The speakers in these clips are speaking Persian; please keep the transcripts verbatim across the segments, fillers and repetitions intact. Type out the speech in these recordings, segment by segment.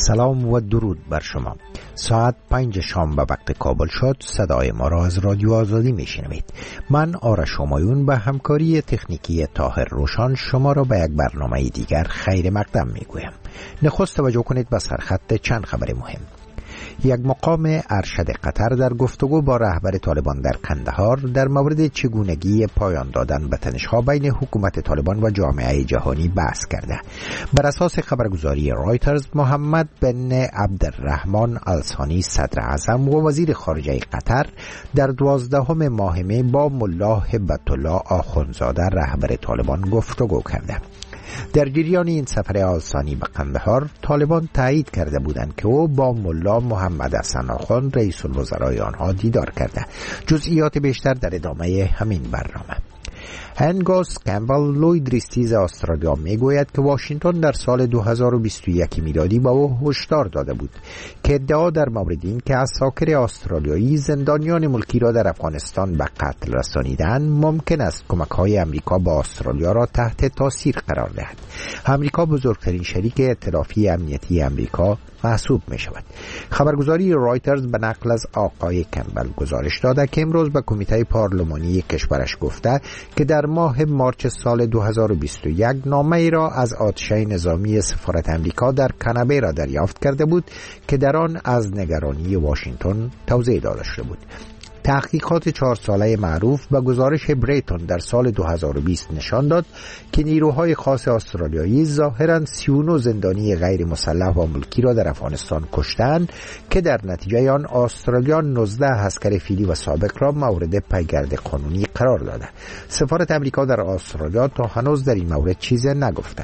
سلام و درود بر شما. ساعت پنج شام به وقت کابل شد. صدای ما را از رادیو آزادی میشنوید. من آرش همایون به همکاری تکنیکی طاهر روشان شما را به یک برنامه دیگر خیر مقدم میگویم. نخست توجه کنید به سرخط چند خبر مهم. یک مقام ارشد قطر در گفتگو با رهبر طالبان در قندهار در مورد چگونگی پایان دادن به تنش‌ها بین حکومت طالبان و جامعه جهانی بحث کرده. بر اساس خبرگزاری رایترز، محمد بن عبدالرحمن الثانی صدر اعظم و وزیر خارجه قطر در دوازدهم ماه می با ملا هبت الله آخوندزاده رهبر طالبان گفتگو کرده. در جریان این سفر الثانی به قندهار، طالبان تایید کرده بودند که او با ملا محمد حسن آخوند رئیس الوزرای آنها دیدار کرده. جزئیات بیشتر در ادامه همین برنامه. هنگوس کمبل لوید ریستیز استرالیا میگوید که واشنگتن در سال دو هزار و بیست و یک میلادی با او هشدار داده بود که ادعا در مورد این که عساکر استرالیایی زندانیان ملکی را در افغانستان به قتل رسانیدند ممکن است کمک‌های امریکا با استرالیا را تحت تاثیر قرار دهد. امریکا بزرگترین شریک ائتلافی امنیتی امریکا محسوب می شود. خبرگزاری رایترز به نقل از آقای کمبل گزارش داده که امروز به کمیته پارلمانی کشورش گفته که در ماه مارچ سال دو هزار و بیست و یک نامه ای را از آتشه نظامی سفارت امریکا در کنبرا دریافت کرده بود که در آن از نگرانی واشنگتن توضیح داده شده بود. تحقیقات چهار ساله معروف به گزارش بریتون در سال دو هزار و بیست نشان داد که نیروهای خاص استرالیایی ظاهراً سی و نه زندانی غیر مسلح و ملکی را در افغانستان کشتند که در نتیجه آن استرالیا نوزده عسکر فیلی و سابق را مورد پیگرد قانونی قرار داده. سفارت امریکا در استرالیا تا هنوز در این مورد چیزی نگفته.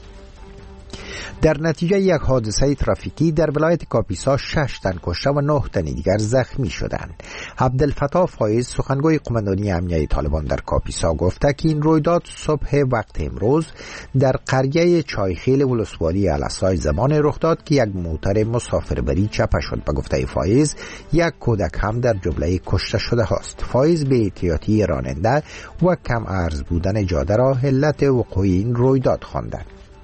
در نتیجه یک حادثه ترافیکی در ولایت کاپیسا شش تن کشته و نه تن دیگر زخمی شدند. عبدالفتاح فایز سخنگوی قماندانی امنیه طالبان در کاپیسا گفته که این رویداد صبح وقت امروز در قریه چایخیل ولسوالی الاسای زمان رخ داد که یک موتر مسافربری چپه شد. به گفته فایز یک کودک هم در جمله کشته شده هاست. فایز به احتیاطی راننده و کم عرض بودن جاده را علت وقوع این رویداد خواندند.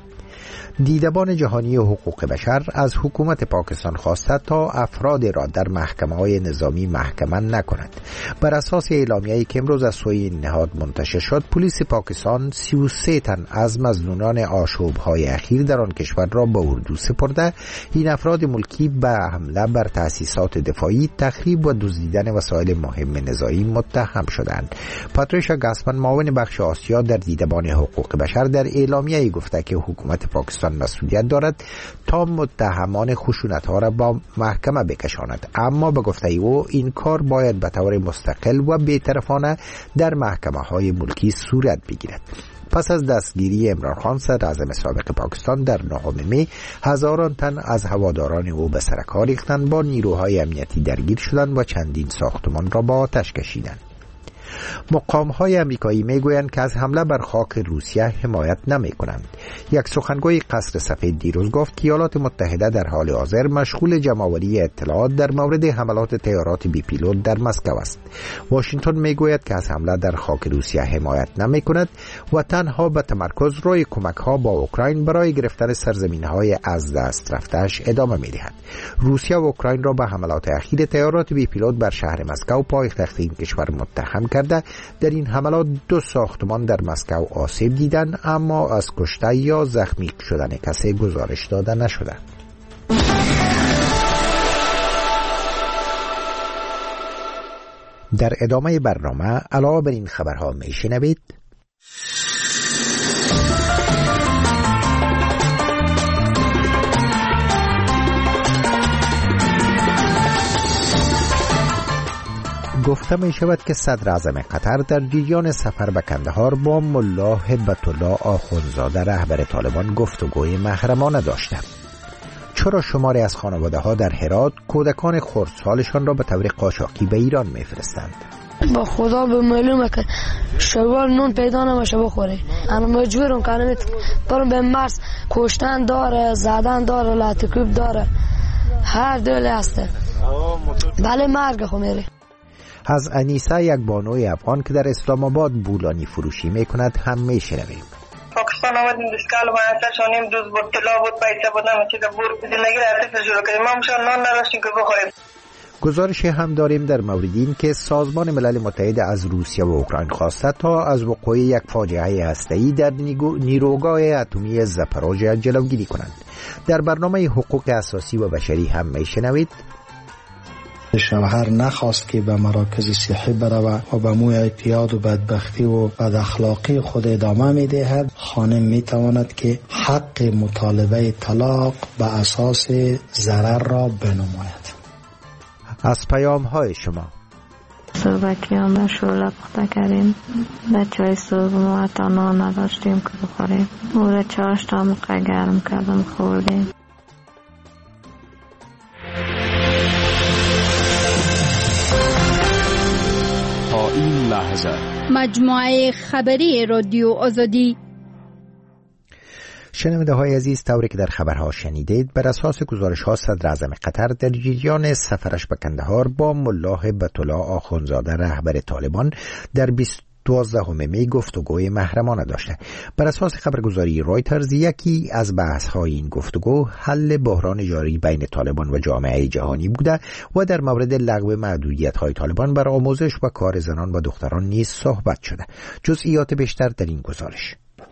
دیدبان جهانی حقوق بشر از حکومت پاکستان خواسته تا افراد را در محکمه‌های نظامی محکمه نکند. بر اساس اعلامیه‌ای که امروز از سوی این نهاد منتشر شد، پلیس پاکستان سی و سه تن از مظنونان آشوب‌های اخیر در آن کشور را به اردو سپرده. این افراد ملکی به حمله بر تأسیسات دفاعی، تخریب و دزدیدن وسایل مهم نظامی متهم شدند. پاتریشا گاسمن، معاون بخش آسیا در دیدبان حقوق بشر، در اعلامیه‌ای گفته که حکومت پاکستان مسئولیت دارد تا متهمان خشونت‌ها را با محکمه بکشاند، اما به گفته او این کار باید به طور مستقل و بی‌طرفانه در محکمه‌های ملکی صورت بگیرد. پس از دستگیری عمران خان صدراعظم سابق پاکستان در نهم می، هزاران تن از هواداران او به سر کار ریختند، با نیروهای امنیتی درگیر شدند و چندین ساختمان را با آتش کشیدند. مقام‌های آمریکایی میگویند که از حمله بر خاک روسیه حمایت نمی‌کنند. یک سخنگوی قصر سفید دیروز گفت که ایالات متحده در حال حاضر مشغول جمع‌آوری اطلاعات در مورد حملات طیارات بی پیلوت در مسکو است. واشنگتن میگوید که از حمله در خاک روسیه حمایت نمی‌کند و تنها به تمرکز روی کمک‌ها با اوکراین برای گرفتن سرزمین‌های از دست رفته‌اش ادامه می‌دهد. روسیه و اوکراین را به حملات اخیر طیارات بی پیلوت بر شهر مسکو پایتخت این کشور متهم کرده. در این حملات دو ساختمان در مسکو آسیب دیدند، اما از کشته یا زخمی شدن کسی گزارش داده نشده. در ادامه برنامه علاوه بر این خبرها میشنوید: گفته می شود که صدر اعظم قطر در جریان سفر به قندهار با ملا هبت الله آخوندزاده رهبر طالبان گفتگوی محرمانه داشته. چرا شماری از خانواده ها در هرات کودکان خردسالشان را به طور قاچاقی به ایران می فرستند؟ با خدا به معلومه که شوال نون پیدا نمیشه بخوری. انا مجبورم کنم برم به مرز. کشتن داره، زدن داره، لاتکوب داره، هر دوله هسته. بله مرگ خو میره. از انیسه، یک بانوی افغان که در اسلام آباد بولانی فروشی میکند، هم میشنویم. پاکستان افغانستان آمدیم دستکال و اثر شانیم دوز بود طلا بود پیسه بود همه چیز بور زندگی را صفر شروع کردیم. ما مشان نان نداشتیم که بخوریم. گزارش هم داریم در مورد این که سازمان ملل متحد از روسیه و اوکراین خواسته تا از وقوع یک فاجعه هسته‌ای در نیروگاه اتمی زاپاروژه جلوگیری کنند. در برنامه حقوق اساسی و بشری هم میشنوید شوهر نخواست که به مراکز صحی برود و به موی اعتیاد و بدبختی و بد اخلاقی خود ادامه میدهد. خانم میتواند که حق مطالبه طلاق به اساس ضرر را بنماید. از پیام های شما صبحکی هم به شوله پخته کردیم، به چای صبح ما حتی نان نداشتیم که بخوریم، او را چاش تا موقع گرم کردم خوردیم. تا این لحظه مجموعه خبری رادیو آزادی. شنونده های عزیز، طوری که در خبرها شنیدید، بر اساس گزارش ها صدر اعظم قطر در جریان سفرش به کندهار با ملا هبت الله آخوندزاده رهبر طالبان در دوازدهم می گفتگوی محرمانه داشته. بر اساس خبرگزاری رویترز یکی از بحث های این گفتگو حل بحران جاری بین طالبان و جامعه جهانی بوده و در مورد لغو محدودیت های طالبان بر آموزش و کار زنان و دختران نیز صحبت شده. جزئیات بیشتر در این گزارش.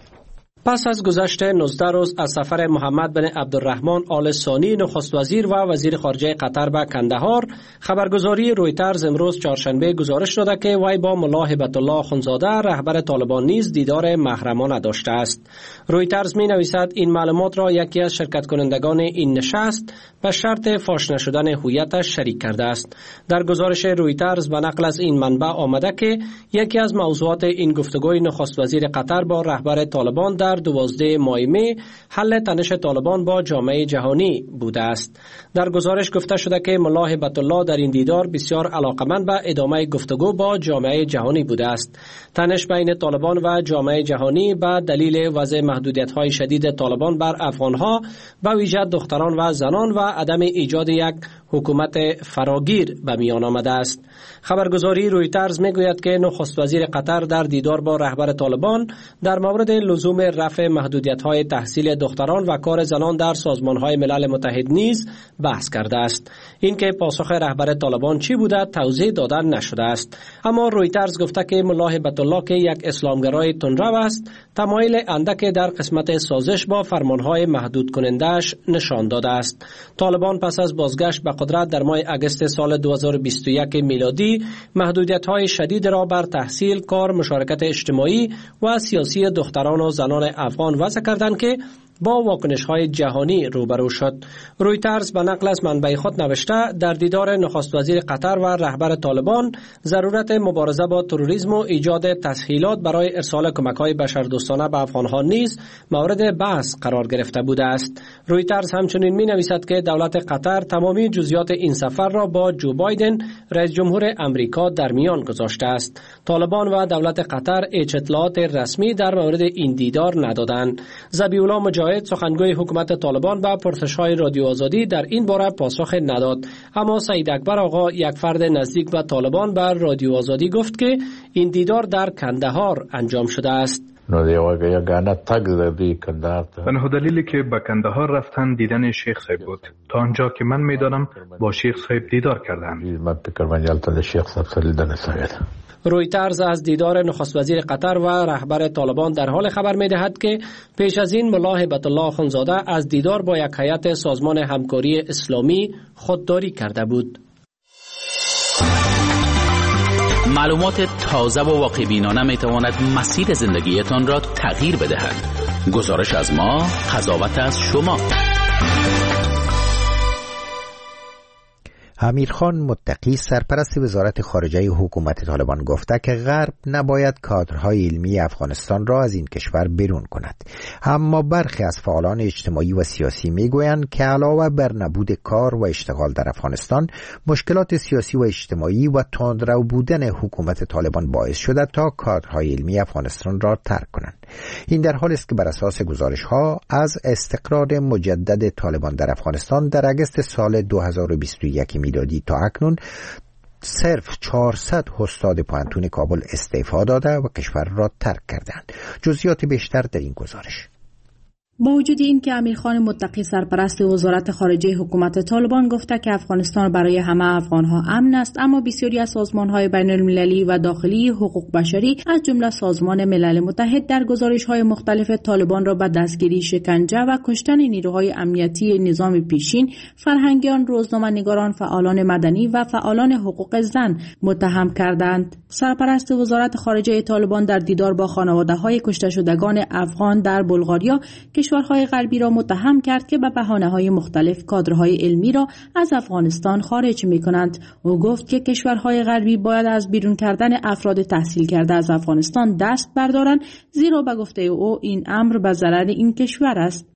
پس از گذشت نوزده روز از سفر محمد بن عبدالرحمن آل ثانی نخست وزیر و وزیر خارجه قطر به کندهار، خبرگزاری رویترز امروز چهارشنبه گزارش داده که وی با ملا هبت الله آخوندزاده رهبر طالبان نیز دیدار محرمانه داشته است. رویترز می نویسد این معلومات را یکی از شرکت کنندگان این نشست به شرط فاش نشدن هویتش شریک کرده است. در گزارش رویترز به نقل از این منبع آمده که یکی از موضوعات این گفتگوی نخست وزیر قطر با رهبر طالبان در دوازده ماه می حل تنش طالبان با جامعه جهانی بوده است. در گزارش گفته شده که ملا هبت الله در این دیدار بسیار علاقمند به ادامه گفتگو با جامعه جهانی بوده است. تنش بین طالبان و جامعه جهانی به دلیل وضع محدودیت‌های شدید طالبان بر افغان‌ها به ویژه دختران و زنان و عدم ایجاد یک حکومت فراگیر به میان آمده است. خبرگزاری رویترز میگوید که نخست وزیر قطر در دیدار با رهبر طالبان در مورد لزوم رفع محدودیت‌های تحصیل دختران و کار زنان در سازمان‌های ملل متحد نیز بحث کرده است. اینکه پاسخ رهبر طالبان چی بوده توضیح دادن نشده است. اما رویترز گفته که ملا هبت الله که یک اسلامگرای تندرو است، تمایل اندک در قسمت سازش با فرمان‌های محدود کننده‌اش نشان داده است. طالبان پس از بازگشت به قدرت در ماه اگست سال دو هزار و بیست و یک میلادی محدودیت‌های شدید را بر تحصیل، کار، مشارکت اجتماعی و سیاسی دختران و زنان افغان وضع کردند که با واکنش‌های جهانی روبرو شد. رویترز به نقل از منبع خود نوشته در دیدار نخست وزیر قطر و رهبر طالبان ضرورت مبارزه با تروریسم و ایجاد تسهیلات برای ارسال کمک‌های بشردوستانه به افغان‌ها نیز مورد بحث قرار گرفته بوده است. رویترز همچنین می‌نویسد که دولت قطر تمامی جزئیات این سفر را با جو بایدن رئیس جمهور امریکا در میان گذاشته است. طالبان و دولت قطر هیچ اطلاعات رسمی در مورد این دیدار ندادند. ذبیح‌الله مجاهد سخنگوی حکومت طالبان به پرسش‌های رادیو آزادی در این باره پاسخ نداد. اما سعید اکبر آقا، یک فرد نزدیک به طالبان، بر رادیو آزادی گفت که این دیدار در کندهار انجام شده است. تنها دلیلی که به کندهار رفتن دیدن شیخ صاحب بود. تا آنجا که من میدانم با شیخ صاحب دیدار کردند. رویترز از دیدار نخست وزیر قطر و رهبر طالبان در حال خبر می‌دهد که پیش از این ملا هبت الله آخوندزاده از دیدار با یک هیئت سازمان همکاری اسلامی خودداری کرده بود. معلومات تازه و واقع بینانه میتواند مسیر زندگیتان را تغییر بدهد. گزارش از ما، قضاوت از شما. امیرخان متقی سرپرست وزارت خارجه حکومت طالبان گفته که غرب نباید کادرهای علمی افغانستان را از این کشور بیرون کند. اما برخی از فعالان اجتماعی و سیاسی میگویند که علاوه بر نبود کار و اشتغال در افغانستان، مشکلات سیاسی و اجتماعی و تندرو بودن حکومت طالبان باعث شده تا کادرهای علمی افغانستان را ترک کنند. این در حالی است که بر اساس گزارش‌ها از استقرار مجدد طالبان در افغانستان در اگست سال دو هزار و بیست و یک میلادی تا اکنون صرف چهارصد استاد پانتون کابل استعفا داده و کشور را ترک کردند. جزئیات بیشتر در این گزارش. با وجود این که امیرخان متقی سرپرست وزارت خارجه حکومت طالبان گفته که افغانستان برای همه افغانها امن است، اما بسیاری از سازمان‌های بین‌المللی و داخلی حقوق بشری از جمله سازمان ملل متحد در گزارش‌های مختلف طالبان را به دستگیری، شکنجه و کشتن نیروهای امنیتی نظام پیشین، فرهنگیان، روزنامه‌نگاران، فعالان مدنی و فعالان حقوق زن متهم کردند. سرپرست وزارت خارجه طالبان در دیدار با خانواده‌های کشته شدگان افغان در بلغاریا کشورهای غربی را متهم کرد که به بهانه‌های مختلف کادرهای علمی را از افغانستان خارج می‌کنند. او گفت که کشورهای غربی باید از بیرون کردن افراد تحصیل کرده از افغانستان دست بردارند، زیرا به گفته او این امر به ضرر این کشور است.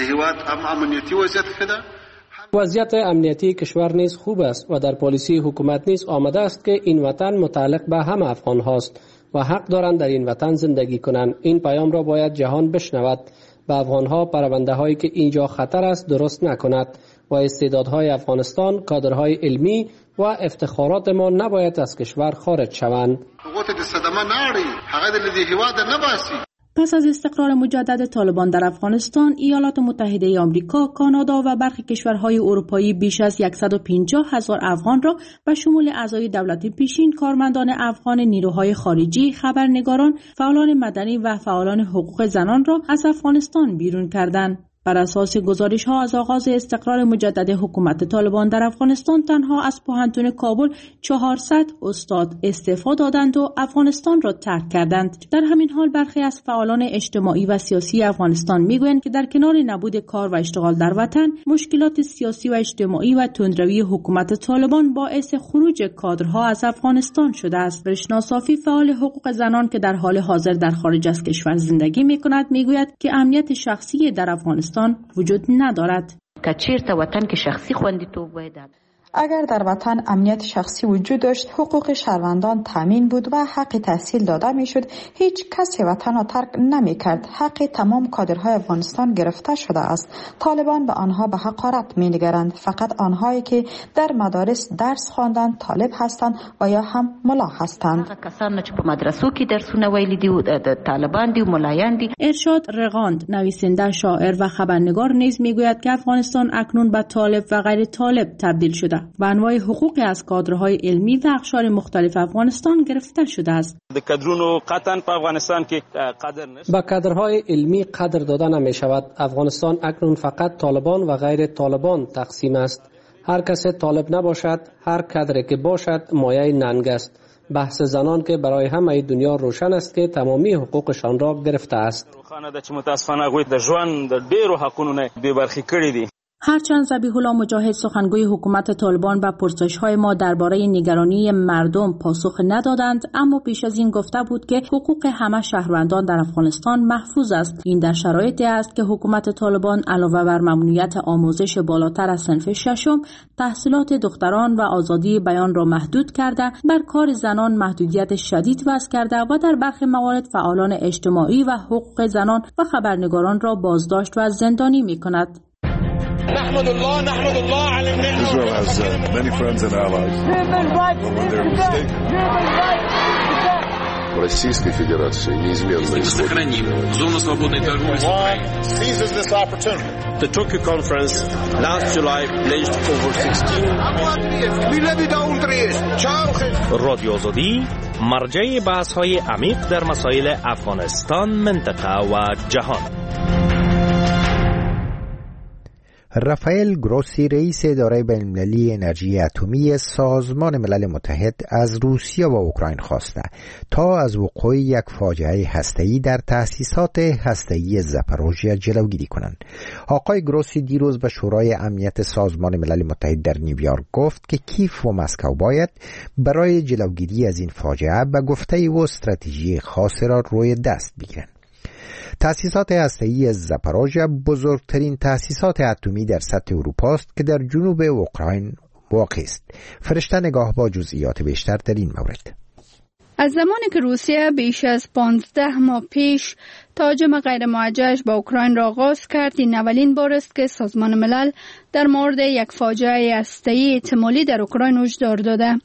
وضعیت امنیتی کشور نیز خوب است و در پالیسی حکومت نیز آمده است که این وطن متعلق به همه افغان هاست و حق دارند در این وطن زندگی کنند. این پیام را باید جهان بشنود. به افغانها پرونده هایی که اینجا خطر است درست نکند و استعدادهای افغانستان، کادرهای علمی و افتخارات ما نباید از کشور خارج شوند. پس از استقرار مجدد طالبان در افغانستان، ایالات متحده آمریکا، کانادا و برخی کشورهای اروپایی بیش از صد و پنجاه هزار افغان را به شمول اعضای دولت پیشین، کارمندان افغان نیروهای خارجی، خبرنگاران، فعالان مدنی و فعالان حقوق زنان را از افغانستان بیرون کردند. بر اساس گزارش‌ها از آغاز استقرار مجدد حکومت طالبان در افغانستان، تنها از پوهنتون کابل چهارصد استاد استعفا دادند و افغانستان را ترک کردند. در همین حال برخی از فعالان اجتماعی و سیاسی افغانستان میگویند که در کنار نبود کار و اشتغال در وطن، مشکلات سیاسی و اجتماعی و تندروی حکومت طالبان باعث خروج کادرها از افغانستان شده است. رشنا صافی، فعال حقوق زنان که در حال حاضر در خارج از کشور زندگی می‌کند، میگوید که امنیت شخصی در افغانستان وجود ندارد. اگر در وطن امنیت شخصی وجود داشت، حقوق شهروندان تامین بود و حق تحصیل داده میشد، هیچ کسی وطن را ترک نمی کرد. حق تمام کادرهای افغانستان گرفته شده است. طالبان به آنها به حقارت می نگرند. فقط آنهایی که در مدارس درس خواندند طالب هستند و یا هم ملا هستند. کسانی که په مدرسو کې درسونه ویلي دي د طالبان دي و ملایان دي. ارشاد رغاند، نویسنده، شاعر و خبرنگار نیز میگوید که افغانستان اکنون به طالب و غیر طالب تبدیل شده و انواع حقوقی از کادرهای علمی و اقشار مختلف افغانستان گرفته شده است. د کادرونو قطعاً په افغانستان کې قدر نشته. با کادرهای علمی قدر داده نمی شود. افغانستان اکنون فقط طالبان و غیر طالبان تقسیم است. هر کس طالب نباشد، هر کادری که باشد مایه ننگ است. بحث زنان که برای همه دنیا روشن است که تمامی حقوقشان را گرفته است. روښانه ده چې متاسفانه هغوی د ژوند د ډېرو حقونو نه بې برخې کړي دي. هرچند ذبیح الله مجاهد، سخنگوی حکومت طالبان، به پرسش‌های ما درباره نگرانی مردم پاسخ ندادند، اما پیش از این گفته بود که حقوق همه شهروندان در افغانستان محفوظ است. این در شرایطی است که حکومت طالبان علاوه بر ممنوعیت آموزش بالاتر از صنف ششم، تحصیلات دختران و آزادی بیان را محدود کرده، بر کار زنان محدودیت شدید وضع کرده و در برخی موارد فعالان اجتماعی و حقوق زنان و خبرنگاران را بازداشت و زندانی می‌کند. نحمد الله نحمد الله على النعمة. Israel has uh, many friends and allies. But when they're mistaken. Российской Федерации неизменно сохраним зону свободной торговли с Украиной. Seizes this opportunity. The Tokyo conference last July pledged over sixteen. رادیو آزادی مرجع بحث‌های عمیق در مسائل افغانستان، منطقه و جهان. رافائل گروسی، رئیس اداره بین‌المللی انرژی اتمی سازمان ملل متحد، از روسیه و اوکراین خواسته تا از وقوع یک فاجعه هسته‌ای در تأسیسات هسته‌ای زاپاروژیا جلوگیری کنند. آقای گروسی دیروز به شورای امنیت سازمان ملل متحد در نیویورک گفت که کیف و مسکو باید برای جلوگیری از این فاجعه به گفته و استراتژی خاصی را روی دست بگیرند. تأسیسات هسته‌ای زاپاروژیا بزرگترین تأسیسات اتمی در سطح اروپا است که در جنوب اوکراین واقع است. فرشته نگاه با جزئیات بیشتر در این مورد. از زمانی که روسیه بیش از پانزده ماه پیش تهاجم غیر موجهش به اوکراین را آغاز کرد، این اولین بار است که سازمان ملل در مورد یک فاجعه هسته‌ای احتمالی در اوکراین هشدار داده.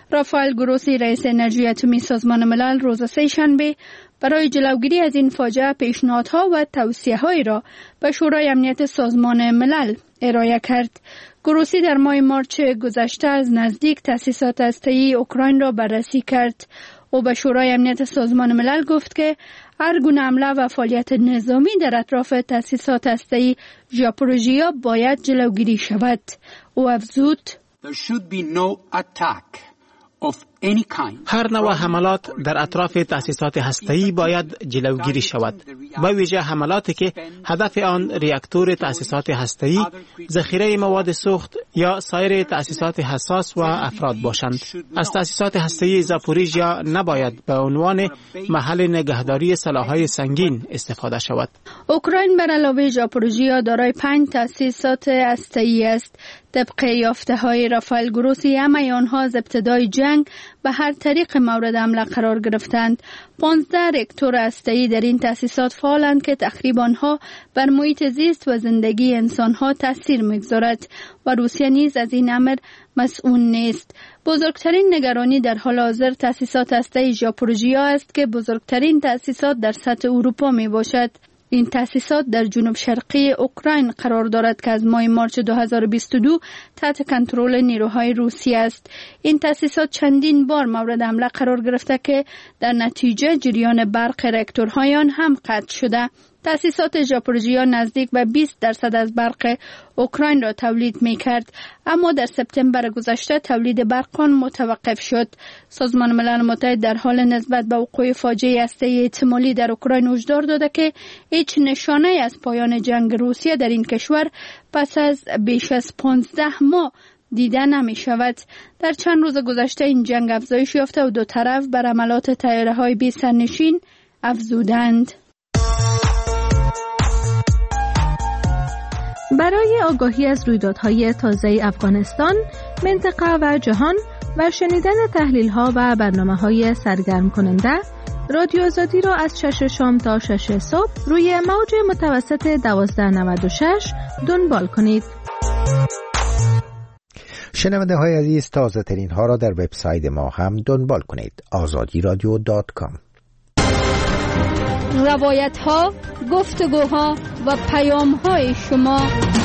رافائل گروسی رئیس انرژی اتمی سازمان ملل روز سه شنبه برای جلوگیری از این فاجعه پیشنهادها و توصیه‌هایی را به شورای امنیت سازمان ملل ارائه کرد. گروسی در ماه مارچ گذشته از نزدیک تأسیسات هسته‌ای اوکراین را بررسی کرد. او به شورای امنیت سازمان ملل گفت که هر گونه حمله و فعالیت نظامی در اطراف تأسیسات هسته‌ای ژاپوروژیا باید جلوگیری شود. او افزود: There should be no attack of any kind. هر نوع حملات در اطراف تأسیسات هسته‌ای باید جلوگیری شود، به ویژه حملاتی که هدف آن ریاکتور تأسیسات هسته‌ای، ذخیره مواد سوخت یا سایر تأسیسات حساس و افراد باشند. از تأسیسات هسته‌ای زاپوریژیا نباید به عنوان محل نگهداری سلاح‌های سنگین استفاده شود. اوکراین بر علاوه زاپوریژیا دارای پنج تأسیسات هسته‌ای است. طبق یافته‌های رافائل گروسی، همه آنها از ابتدای جنگ به هر طریق مورد حمله قرار گرفتند. پانزده راکتور هسته‌ای در این تأسیسات فعالند که تخریب آنها بر محیط زیست و زندگی انسان‌ها تأثیر می‌گذارد و روسیه نیز از این امر مسئول نیست. بزرگترین نگرانی در حال حاضر تأسیسات هسته‌ای زاپوریژیا است که بزرگترین تأسیسات در سطح اروپا میباشد. این تأسیسات در جنوب شرقی اوکراین قرار دارد که از ماه مارچ دو هزار و بیست و دو تحت کنترل نیروهای روسی است. این تأسیسات چندین بار مورد حمله قرار گرفته که در نتیجه جریان برق راکتورهای آن هم قطع شده. تأسیسات زاپوریژیا نزدیک به بیست درصد از برق اوکراین را تولید می کرد، اما در سپتامبر گذشته تولید برق آن متوقف شد. سازمان ملل متحد در حال نسبت به وقوع فاجعه هسته‌ای احتمالی در اوکراین هشدار داده که هیچ نشانه از پایان جنگ روسیه در این کشور پس از بیش از پانزده ماه دیده نمی شود. در چند روز گذشته این جنگ افزایش یافته و دو طرف بر حملات طیاره‌های بی سرنشین افزودند. برای آگاهی از رویدادهای تازه افغانستان، منطقه و جهان و شنیدن تحلیل‌ها و برنامه‌های سرگرم کننده، رادیو آزادی را از شش شام تا شش صبح روی موج متوسط دوازده نود و شش دنبال کنید. شنونده های عزیز، تازه ترین ها را در وبسایت ما هم دنبال کنید: آزادی رادیو دات کام. روایت ها، گفتگوها و پیام های شما.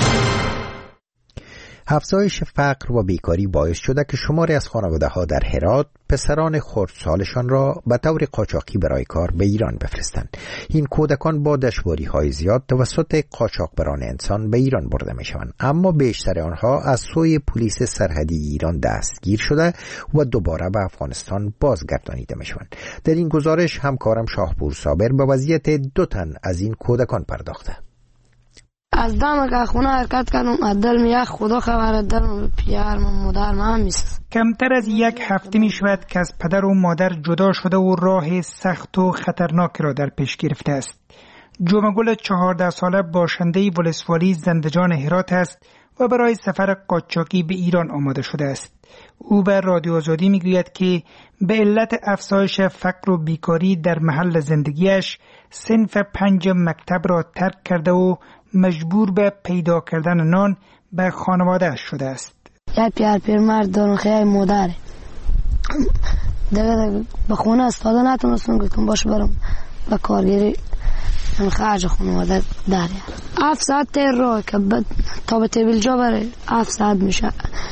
افزایش فقر و بیکاری باعث شده که شماری از خانواده ها در هرات پسران خردسالشان را به طور قاچاقی برای کار به ایران بفرستند. این کودکان با دشواری های زیاد توسط قاچاقبران انسان به ایران برده می شوند، اما بیشتر آنها از سوی پلیس سرحدی ایران دستگیر شده و دوباره به افغانستان بازگردانیده می شوند. در این گزارش همکارم شاهپور صابر به وضعیت دو تن از این کودکان پرداخته. از دم که خونه حرکت کردم، از دل می یک خدا خبر، دل پیار من مادر من میست. کمتر از یک هفته می شود که از پدر و مادر جدا شده و راه سخت و خطرناک را در پیش گرفته است. جمعگل چهارده ساله باشنده ولسوالی زندجان هرات است و برای سفر قاچاقی به ایران آماده شده است. او به رادیو آزادی می گوید که به علت افزایش فقر و بیکاری در محل زندگیش صنف پنج مکتب را ترک کرده و مجبور به پیدا کردن نان به خانواده شده است. یک پیار پیر مرد دارم، خیلی مادره دیگه به خونه استاده نتونستم، گفتم باشه برم به کارگیری خرج خانواده داریم. هفت ساعت تیر رو که تا به تیبیل جا بره هفت ساعت میشه.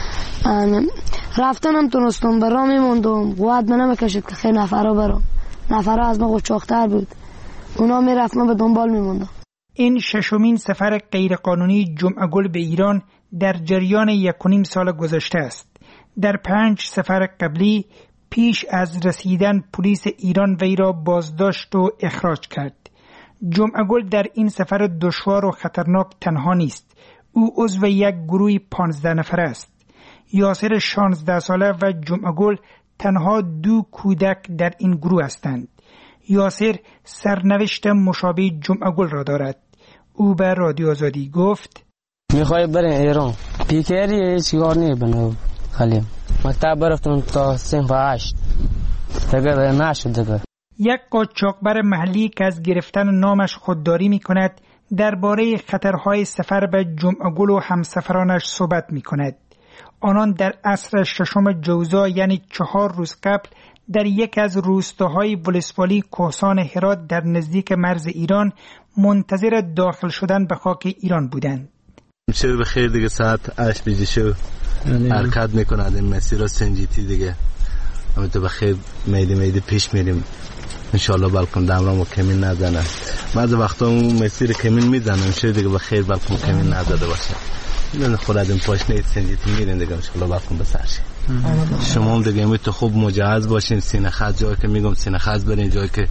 رفتنم تونستم برام میموندم، قوت به نمیکشید که خیلی نفرها برام، نفرها از ما قچاقتر بود، اونا میرفت من به دنبال میموندم. این ششمین سفر غیرقانونی جمعگل به ایران در جریان یک و نیم سال گذشته است. در پنج سفر قبلی پیش از رسیدن پلیس ایران وی را بازداشت و اخراج کرد. جمعگل در این سفر دشوار و خطرناک تنها نیست. او عضو یک گروه پانزده نفره است. یاسر شانزده ساله و جمعگل تنها دو کودک در این گروه هستند. یاسر سرنوشت مشابه جمعگل را دارد. او به رادیو آزادی گفت: میخوای بریم ایران، پیکری چیکار نمی‌کنه خالیم. مکتب برفتم تا صنف هشت دیگه نشد دیگه. یک قاچاقبر محلی که از گرفتن نامش خودداری می‌کند درباره خطرهای سفر به جمعگل و همسفرانش صحبت می‌کند. آنان در عصر ششم جوزا یعنی چهار روز قبل در یک از روستاهای ولسوالی کوهستان هرات در نزدیک مرز ایران منتظر داخل شدن به خاک ایران بودند. شب بخیر دیگه، ساعت هشت بجه شو حرکت میکنه این مسیر سنجیتی دیگه. همه تو بخیر میدی میدی پیش میریم انشالله، بلکن دمرام و کمین نزنه. بعض وقتا اون مسیر کمین میزنم شب دیگه بخیر بلکن کمین نزده باشه. من خود از این پاشنه سنجیتی میرین دیگه انشالله بلکن بسرشی. شما هم دیگه امید تو خوب مجهز باشین، سینه خز جایی که میگم سینه خز برین، جایی که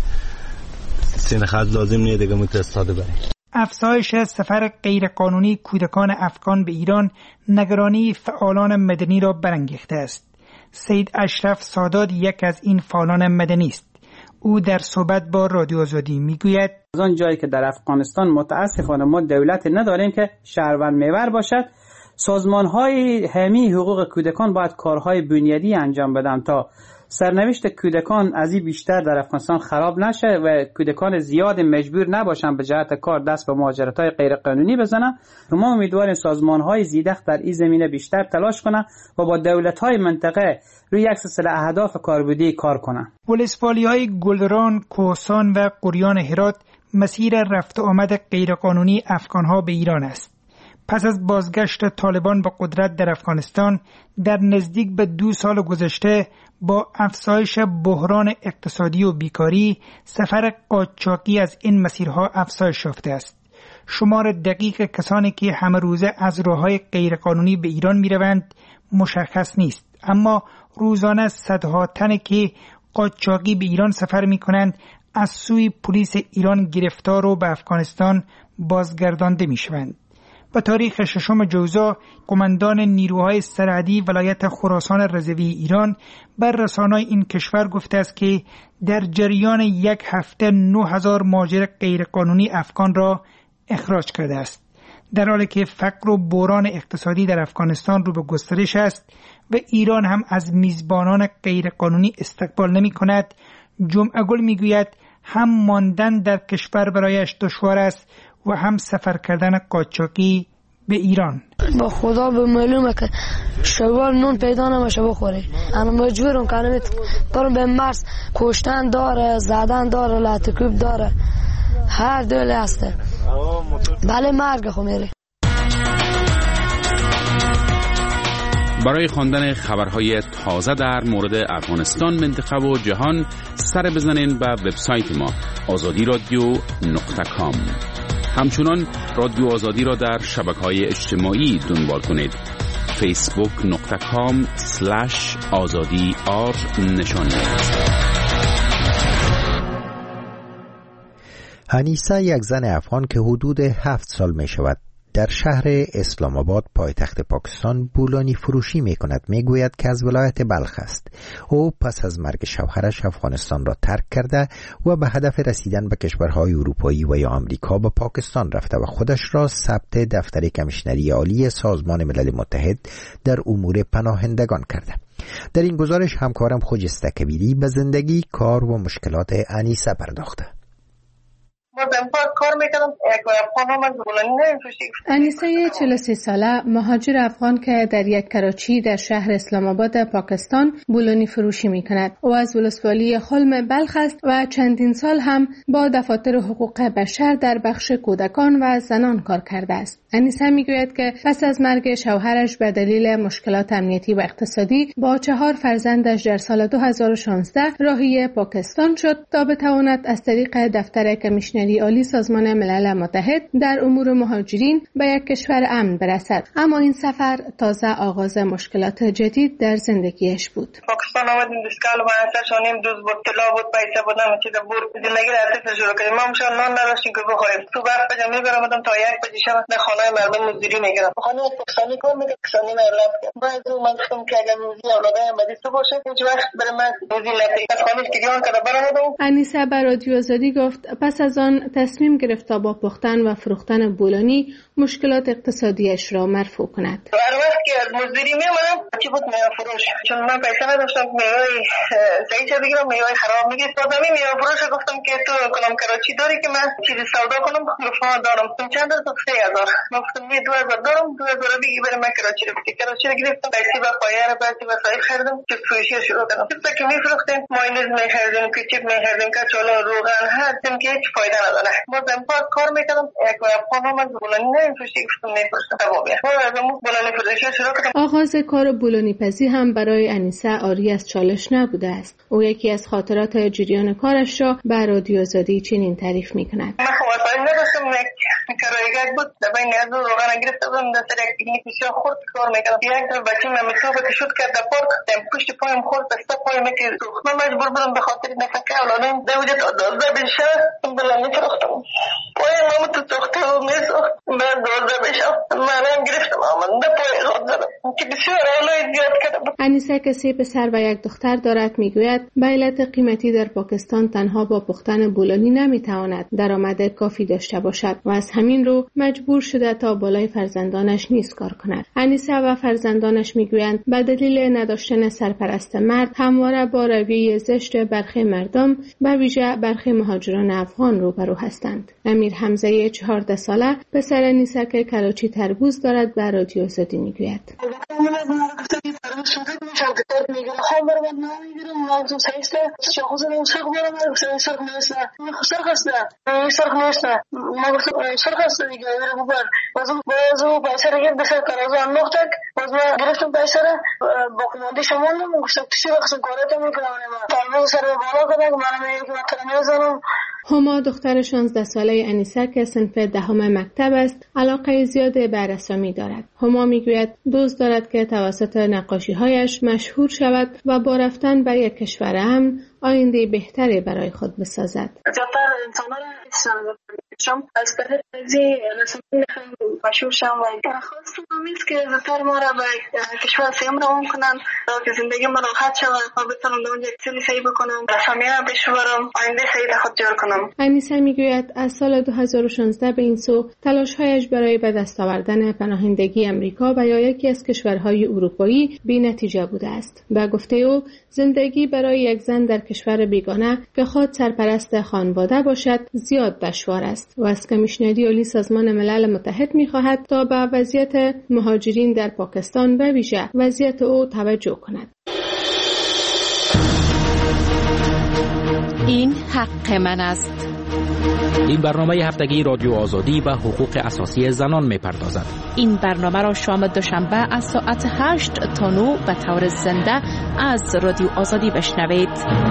سینه خز لازم نیه دیگه امید استاده برین. افزایش سفر غیرقانونی کودکان افغان به ایران نگرانی فعالان مدنی را برانگیخته است. سید اشرف سادات یک از این فعالان مدنی است. او در صحبت با رادیو آزادی میگوید از آن جایی که در افغانستان متاسفانه ما دولت نداریم که شهروند محور باشد، سازمان‌های حامی حقوق کودکان باید کارهای بنیادی انجام بدن تا سرنوشت کودکان از این بیشتر در افغانستان خراب نشه و کودکان زیاد مجبور نباشن به جهت کار دست به مهاجرت‌های غیرقانونی بزنن. ما امیدواریم سازمان‌های زیدخ در این زمینه بیشتر تلاش کنن و با دولت‌های منطقه روی یک سلسله اهداف کاربردی کار کنن. ولسوالی‌های گلران، کوهستان و قریان هرات مسیر رفت و آمد غیرقانونی افغان‌ها به ایران است. پس از بازگشت طالبان به قدرت در افغانستان در نزدیک به دو سال گذشته با افزایش بحران اقتصادی و بیکاری، سفر قاچاقی از این مسیرها افزایش یافته است. شمار دقیق کسانی که همه روزه از راه‌های غیرقانونی به ایران می‌روند مشخص نیست، اما روزانه صدها تن که قاچاقی به ایران سفر می‌کنند از سوی پلیس ایران گرفتار و به افغانستان بازگردانده می‌شوند. به تاریخ ششم جوزا، قماندان نیروهای سرحدی ولایت خراسان رضوی ایران بر رسانه‌های این کشور گفته است که در جریان یک هفته نه هزار مهاجر غیرقانونی افغان را اخراج کرده است. در حالی که فقر و بحران اقتصادی در افغانستان رو به گسترش است و ایران هم از میزبانان غیرقانونی استقبال نمی کند، جمعه گل می گوید هم ماندن در کشور برایش دشوار است و هم سفر کردن قاچاقی به ایران. با خدا به معلومه که شوال نون پیدا نمیشه بخوره. انا مجبورم که برم به مرز، کشتن داره، زدن داره، لاتکوب داره، هر دوله هسته. بله مرگ خو میره. برای خواندن خبرهای تازه در مورد افغانستان، منطقه و جهان سر بزنین به وبسایت ما آزادی رادیو نقطه کام. همچنان رادیو آزادی را در شبکه‌های اجتماعی دنبال کنید. فیسبوک نقطه کام سلش آزادی آر نشان دهید. انیسه یک زن افغان که حدود هفت سال می شود در شهر اسلام آباد پایتخت پاکستان بولانی فروشی می کند. می گوید که از ولایت بلخ است. او پس از مرگ شوهرش افغانستان را ترک کرده و به هدف رسیدن به کشورهای اروپایی و یا آمریکا به پاکستان رفته و خودش را ثبت دفتر کمیشنری عالی سازمان ملل متحد در امور پناهندگان کرده. در این گزارش همکارم خجسته کبیری به زندگی، کار و مشکلات انیسه پرداخته. انیسه چهل و سه ساله مهاجر افغان که در یک کراچی در شهر اسلام آباد پاکستان بولانی فروشی می کند. او از ولسوالی خلم بلخ است و چندین سال هم با دفاتر حقوق بشر در بخش کودکان و زنان کار کرده است. انیسه می گوید که پس از مرگ شوهرش به دلیل مشکلات امنیتی و اقتصادی با چهار فرزندش در سال دو هزار و شانزده راهی پاکستان شد تا بتواند از طریق دفتر کمیشنری عالی سازمان ملل متحد در امور مهاجرین به یک کشور امن برسد. اما این سفر تازه آغاز مشکلات جدید در زندگیش بود. پاکستان آمدیم دسکال و اصلا شانیم دوز بود، طلا بود، پیسه بود، همه چیز بود. زندگی را اتفاق شروع کردیم. ما مشان نان نداشتیم که بخوریم. تو برق بجا میبرم تا یک بجی شب در خانه مردم مزدوری میگیرم. خانه پاکستانی کار میگه، پاکستانی مردم کرد. بعد من گفتم که اگر موزی اولادای مدرسه تو باشه، هیچ وقت برای من موزی نتی. از خانه که دیوان کرده برام. انیسه به رادیو آزادی گفت پس از آن تصمیم تصمیم گرفت تا با پختن و فروختن بولانی مشکلات اقتصادیش را مرفوع کند. هر وقت که از مزدوری میمونم چی بود میوه فروش، چون من پیسه نداشتم میوه صحیح چه بگیرم، میوه خراب میگه. بعدمی میوه فروش گفتم که تو کنم کراچی داری که من چیزی سودا کنم، گفتم دارم. گفتم چند است؟ سه هزار. گفتم می دو هزار دارم، دو هزار بگی برای من کراچی رو بگی. کراچی رو گرفتم، پیسه با پایه رو پیسه با سایب خریدم که فروشی شروع کردم. تا که میفروختیم مایونز میخریدیم، کچپ میخریدیم، کچالا، روغن، هر چیزی که هیچ فایده نداره. باز امپارت کار میکردم، یک بار خانم از بولانی نمیفروشی، گفتم نمیفروشم. تمامیه. باز از اون بولانی فروشی شروع کردم. آغاز کار بولانی پزی هم برای انیسه عاری از چالش نبوده است. او یکی از خاطرات جریان کارش را به رادیو آزادی چنین تعریف میکند. من خواستم نداشتم، یک کرایگاه بود، دبای نیاز روغن گرفته بودم، دست یک تکنیک بسیار خورد کار میکردم. یک دفعه بچه‌م میتوبه که شد کرد پارک، دم پشت پایم خورد، دست پایم که من مجبور بودم به خاطر نفقه اولادم دوجه تا دوازده بشه بلا میفروختم. پایم هم تو سوخته و میسوخت، بعد دوازده بشه منم گرفتم آمده پای خود زدم که بسیار اولاد زیاد کرده بود. انیسه که سه پسر و یک دختر دارد میگوید به علت قیمتی در پاکستان تنها با پختن بولانی نمیتواند درآمد کافی داشته باشد و از همین رو مجبور شده تا بالای فرزندانش نیز کار کند. انیسه و فرزندانش میگویند به دلیل نداشتن سرپرست مرد همواره با رویه زشت برخی مردم به ویژه برخی مهاجران افغان روبرو هستند. امیر حمزه چهارده ساله پسر انیسه که کراچی تربوز دارد به رادیو آزادی میگوید. سرخ است دیگه رو بر باز باز پیسه رو گرفت بسر کار از آن نقطه باز ما گرفتم پیسه رو با کمانده شماندم گفتم کسی وقت کارات میکنم تعمیل سر بالا کردم من میگم مثلا میزنم. هما دختر شانزده ساله انیسه که صنف دهم مکتب است علاقه زیاده به رسامی دارد. هما میگوید دوست دارد که توسط نقاشی‌هایش مشهور شود و با رفتن به یک کشور امن آینده بهتری برای خود بسازد. زیادتر انسان‌ها را استفاده می‌کنم از طریق ازی رسمی می‌خوام مشهور شم و خواستم همیست که زیادتر ما را به کشور سیم روان کنن تا که زندگی ما راحت شود و بتونم در اونجا اکسیلی صحیح بکنم، رسمی را بشورم، آینده صحیح خود جور کنم. انیسه میگوید از سال دو هزار و شانزده به این سو تلاش‌هایش برای به دست آوردن پناهندگی امریکا و یا یکی از کشورهای اروپایی بی‌نتیجه بوده است. به گفته او زندگی برای یک زن در کشور بیگانه که خود سرپرست خانواده باشد زیاد دشوار است و از کمیشنری عالی سازمان ملل متحد می‌خواهد تا به وضعیت مهاجرین در پاکستان به ویژه وضعیت او توجه کند. این حق من است. این برنامه هفتگی رادیو آزادی به حقوق اساسی زنان می‌پردازد. این برنامه را شام دوشنبه از ساعت هشت تا نه به طور زنده از رادیو آزادی بشنوید.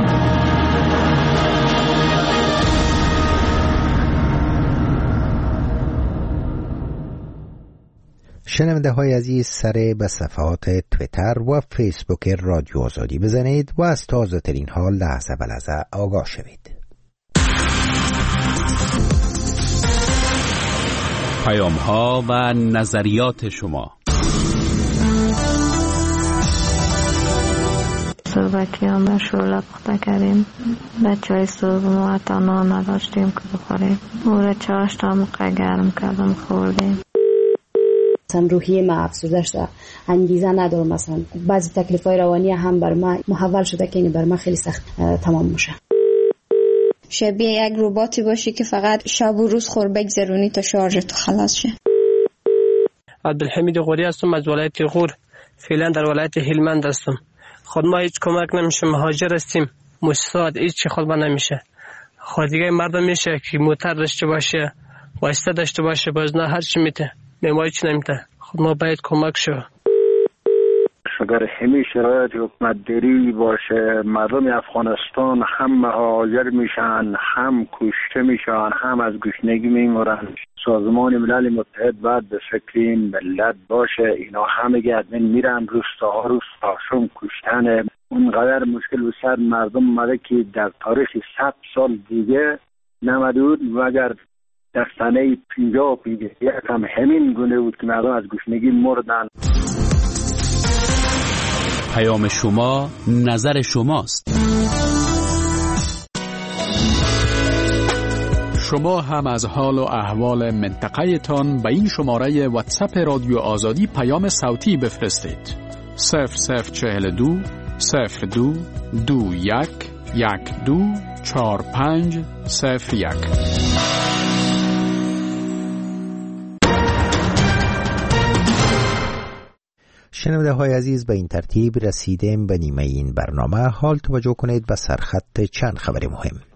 شنونده های عزیز سر به صفحات تویتر و فیسبوک رادیو آزادی بزنید و از تازه ترین ها لحظه به لحظه آگاه شوید. پیام ها و نظریات شما. صبحکی هم به شوله پخته کردیم، بچه های صبح ما حتی نان نداشتیم که بخوریم، موره چاشت هم گرم کردم خوردیم. مثلا روحیه ما افسرده شده، انگیزه ندارم، مثلا بعضی تکلیفای روانی هم بر ما محول شده که این بر ما خیلی سخت تمام میشه. شبیه یک رباتی باشی که فقط شب و روز خور بگذرونی تا شارژ تو خلاص شه. عبدالحمید غوری هستم از ولایت غور، فعلا در ولایت هلمند هستم. خود ما هیچ کمک نمیشه، مهاجر هستیم، مؤسسات هیچ چی خود ما نمیشه. خود دیگه مردم میشه که موتر داشته باشه، واسطه داشته باشه، باز نه هر چی میته، ما هیچ نمیته. خود ما باید کمک شو. اگر همین شرایط حکومت داری باشه، مردم افغانستان هم مهاجر میشن، هم کشته میشن، هم از گشنگی میمرن. سازمان ملل متحد باید به فکر این ملت باشه. اینا همه گردن میرن، روستاها روستاشون کشتن. اونقدر مشکل و سر مردم اومده که در تاریخ صد سال دیگه نمدود و اگر در سنه پینجاه و پینجاه یک هم همین گونه بود که مردم از گشنگی مردن. پیام شما نظر شماست. شما هم از حال و احوال منطقه تان به این شماره واتساپ رادیو آزادی پیام صوتی بفرستید. صفر صفر چهل دو صفر دو دو یک یک دو چهار پنج صفر یک. شنونده های عزیز، به این ترتیب رسیدیم به نیمه این برنامه. حال توجه کنید به سرخط چند خبر مهم.